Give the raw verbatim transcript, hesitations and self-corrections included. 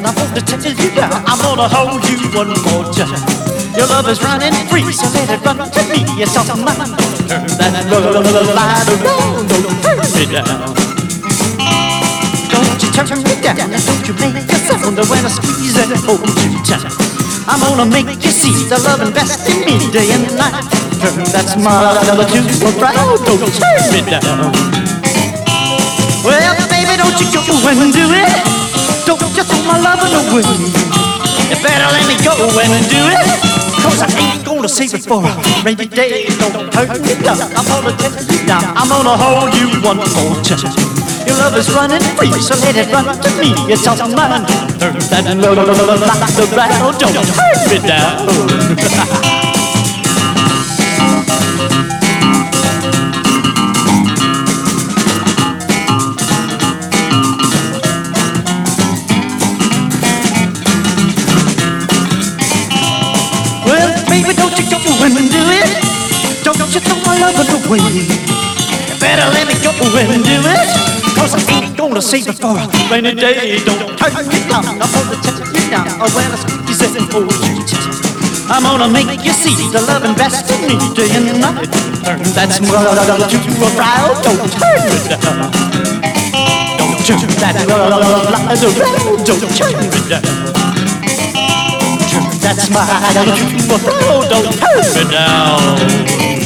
I want to tell you now, I'm gonna hold you one more time. Your love is running free, so let it run to me. It's all mine. Turn that love light around, don't turn me down. Don't you turn me down, and don't you make a sound when I squeeze and hold you tight. I'm gonna make you see the love invest in me day and night. Turn that smile to a brow, don't turn me down. Well, baby, don't you go and do it. Don't you throw my loving away. You better let me go and do it, 'cause I ain't gonna save it for a rainy day. Don't hurt me down, I'm gonna take you down. I'm gonna hold you one more time. Your love is running free, so let it run to me. It's all mine. Turn that love around, don't hurt me down. Baby, don't you go and do it. Don't you throw my loving away. You better let me go and do it, 'cause I ain't gonna save it for a rainy day. Don't turn me down, I'm gonna take you down. Oh, when I squeeze it and hold you tight, I'm gonna make you see the love invest in me day and night. Turn that smile to a brow, don't turn me down. Don't turn that love light around, don't turn me down. That's my attitude, oh, don't hurt me down.